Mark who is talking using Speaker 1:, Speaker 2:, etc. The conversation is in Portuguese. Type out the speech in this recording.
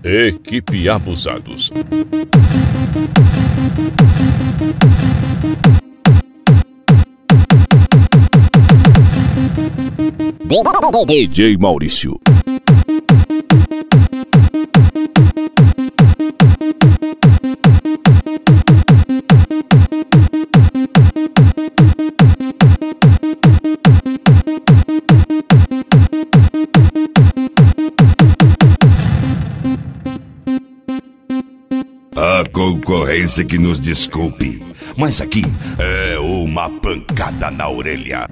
Speaker 1: Equipe Abusados. DJ Maurício.
Speaker 2: A concorrência que nos desculpe, mas aqui é uma pancada na orelha.